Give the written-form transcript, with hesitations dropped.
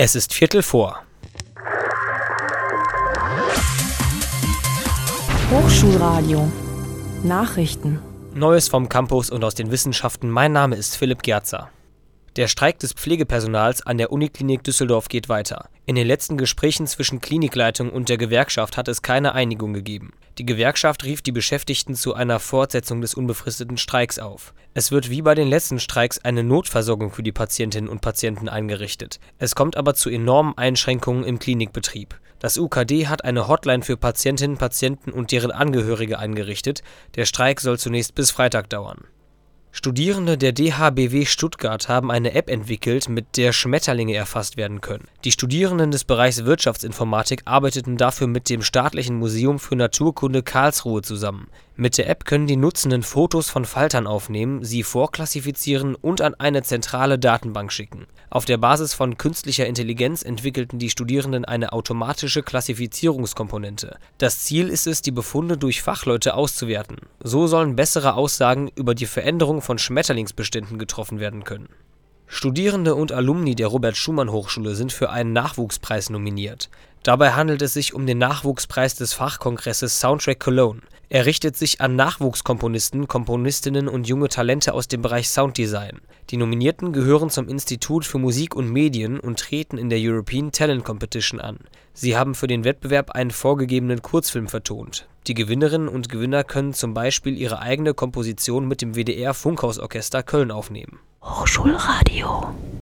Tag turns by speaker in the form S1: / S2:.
S1: Es ist 15:45.
S2: Hochschulradio Nachrichten.
S1: Neues vom Campus und aus den Wissenschaften. Mein Name ist Philipp Gerzer. Der Streik des Pflegepersonals an der Uniklinik Düsseldorf geht weiter. In den letzten Gesprächen zwischen Klinikleitung und der Gewerkschaft hat es keine Einigung gegeben. Die Gewerkschaft rief die Beschäftigten zu einer Fortsetzung des unbefristeten Streiks auf. Es wird wie bei den letzten Streiks eine Notversorgung für die Patientinnen und Patienten eingerichtet. Es kommt aber zu enormen Einschränkungen im Klinikbetrieb. Das UKD hat eine Hotline für Patientinnen, Patienten und deren Angehörige eingerichtet. Der Streik soll zunächst bis Freitag dauern. Studierende der DHBW Stuttgart haben eine App entwickelt, mit der Schmetterlinge erfasst werden können. Die Studierenden des Bereichs Wirtschaftsinformatik arbeiteten dafür mit dem Staatlichen Museum für Naturkunde Karlsruhe zusammen. Mit der App können die Nutzenden Fotos von Faltern aufnehmen, sie vorklassifizieren und an eine zentrale Datenbank schicken. Auf der Basis von künstlicher Intelligenz entwickelten die Studierenden eine automatische Klassifizierungskomponente. Das Ziel ist es, die Befunde durch Fachleute auszuwerten. So sollen bessere Aussagen über die Veränderung von Schmetterlingsbeständen getroffen werden können. Studierende und Alumni der Robert-Schumann-Hochschule sind für einen Nachwuchspreis nominiert. Dabei handelt es sich um den Nachwuchspreis des Fachkongresses Soundtrack Cologne. Er richtet sich an Nachwuchskomponisten, Komponistinnen und junge Talente aus dem Bereich Sounddesign. Die Nominierten gehören zum Institut für Musik und Medien und treten in der European Talent Competition an. Sie haben für den Wettbewerb einen vorgegebenen Kurzfilm vertont. Die Gewinnerinnen und Gewinner können zum Beispiel ihre eigene Komposition mit dem WDR Funkhausorchester Köln aufnehmen.
S2: Hochschulradio